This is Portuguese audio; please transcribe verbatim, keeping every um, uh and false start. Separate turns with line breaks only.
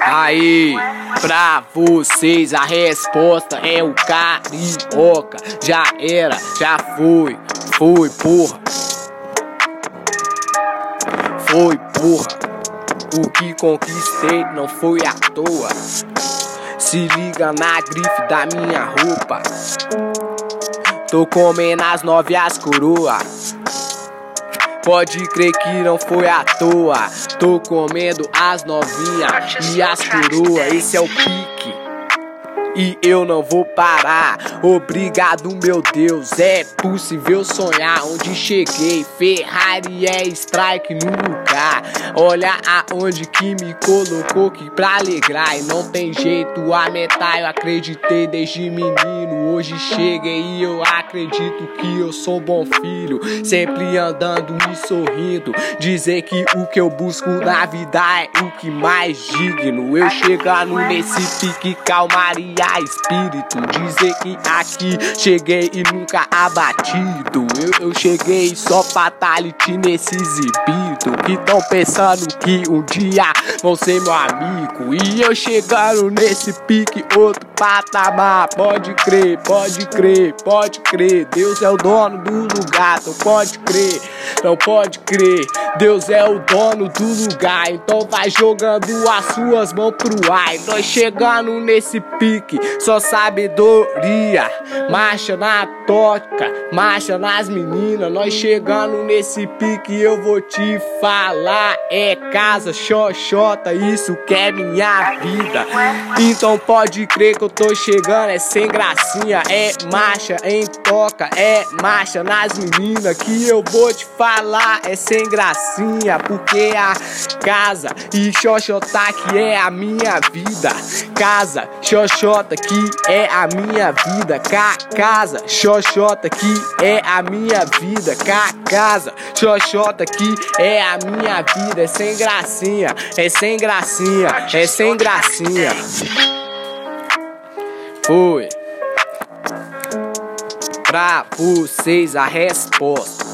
Aí, pra vocês a resposta é o carioca. Já era, já foi, foi porra. Foi porra. O que conquistei não foi à toa. Se liga na grife da minha roupa. Tô comendo as nove e as coroa. Pode crer que não foi à toa. Tô comendo as novinhas e as coroa. Esse é o pique e eu não vou parar. Obrigado, meu Deus, é possível sonhar. Onde cheguei, Ferrari é strike no lugar. Olha aonde que me colocou, que pra alegrar. E não tem jeito, a meta eu acreditei desde menino. Hoje cheguei e eu acredito que eu sou um bom filho. Sempre andando e sorrindo. Dizer que o que eu busco na vida é o que mais digno. Eu chegando nesse pique, calmaria, espírito. Dizer que aqui cheguei e nunca abatido. Eu, eu cheguei só fatality nesse exibido, que tão pensando que um dia vão ser meu amigo. E eu chegando nesse pique, outro patamar. Pode crer, pode crer, pode crer. Deus é o dono do lugar, então pode crer, não pode crer. Deus é o dono do lugar, então vai jogando as suas mãos pro ar. E nós chegando nesse pique, só sabedoria. Marcha na toca, marcha nas meninas. Nós chegando nesse pique, eu vou te falar. É casa, xoxota, isso que é minha vida. Então pode crer que eu tô chegando, é sem gracinha. É marcha em toca, é marcha nas meninas. Que eu vou te falar, é sem gracinha. Porque a casa e xoxota que é a minha vida. Casa, xoxota que é a minha vida. Ca casa, xoxota que é a minha vida. Ca casa, xoxota que é a minha vida. É sem gracinha, é sem gracinha, é sem gracinha. Foi pra vocês a resposta.